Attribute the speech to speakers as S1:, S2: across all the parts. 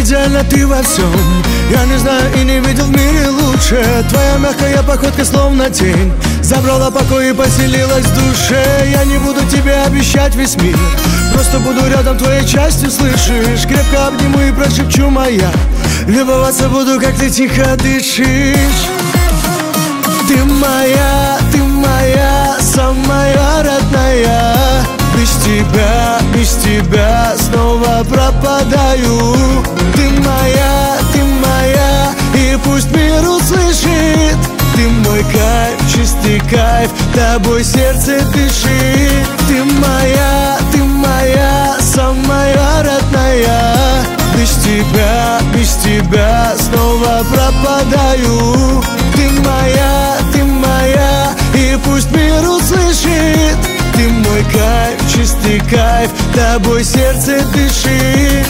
S1: идеальна ты во всем. Я не знаю и не видел в мире лучше. Твоя мягкая походка словно тень забрала покой и поселилась в душе. Я не буду тебе обещать весь мир, просто буду рядом твоей частью, слышишь? Крепко обниму и прошепчу моя, любоваться буду, как ты тихо дышишь. Ты моя, самая родная. Без тебя снова пропадаю. Ты моя, и пусть мир услышит. Ты мой кайф, чистый кайф, тобой сердце дышит. Ты моя, самая родная. Без тебя снова пропадаю. Ты моя, и пусть мир услышит. Ты мой кайф, чистый кайф, тобой сердце дышит.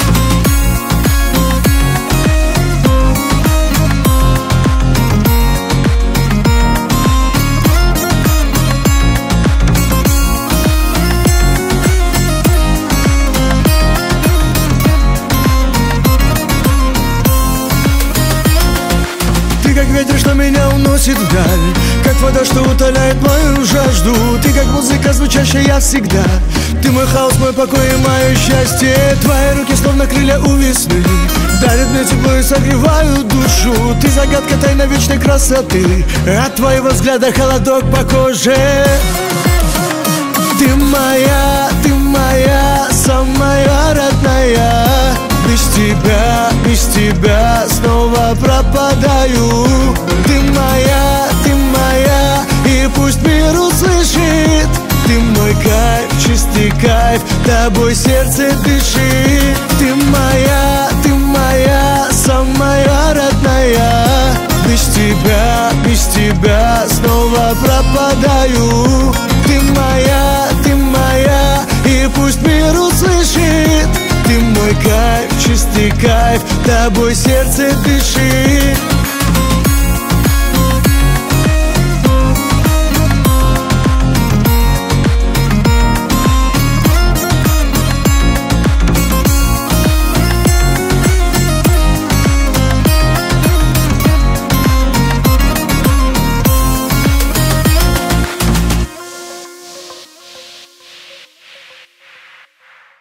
S1: Ты как ветер, что меня уносит вдаль, как вода, что утоляет мою жажду. Ты как музыка, звучащая всегда. Ты мой хаос, мой покой и мое счастье. Твои руки словно крылья у весны, дарят мне тепло и согревают душу. Ты загадка тайна вечной красоты, от твоего взгляда холодок по коже. Ты моя, самая родная. Без тебя снова пропадаю. Ты моя, и пусть мир услышит. Ты мой кайф, чистый кайф, тобой сердце дышит. Ты моя, самая родная. Без тебя снова пропадаю. Ты моя, и пусть мир услышит. Ты мой кайф, чистый кайф, тобой сердце дышит.